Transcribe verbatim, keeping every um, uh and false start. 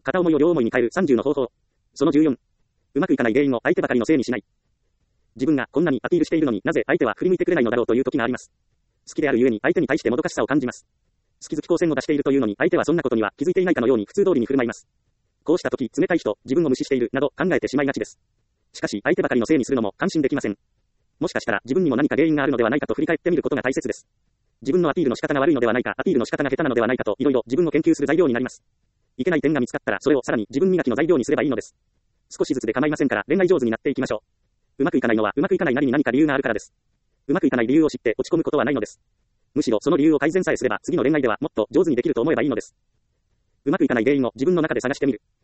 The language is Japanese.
片思いを両思いに変えるさんじゅうの方法。そのじゅうよん。うまくいかない原因を相手ばかりのせいにしない。自分がこんなにアピールしているのになぜ相手は振り向いてくれないのだろうという時があります。好きであるゆえに相手に対してもどかしさを感じます。好き好き光線を出しているというのに相手はそんなことには気づいていないかのように普通通りに振る舞います。こうした時、冷たい人、自分を無視しているなど考えてしまいがちです。しかし相手ばかりのせいにするのも感心できません。もしかしたら自分にも何か原因があるのではないかと振り返ってみることが大切です。自分のアピールの仕方が悪いのではないか、アピールの仕方が下手なのではないかといろいろ自分を研究する材料になります。いけない点が見つかったらそれをさらに自分磨きの材料にすればいいのです。少しずつで構いませんから恋愛上手になっていきましょう。うまくいかないのはうまくいかないなりに何か理由があるからです。うまくいかない理由を知って落ち込むことはないのです。むしろその理由を改善さえすれば次の恋愛ではもっと上手にできると思えばいいのです。うまくいかない原因を自分の中で探してみる。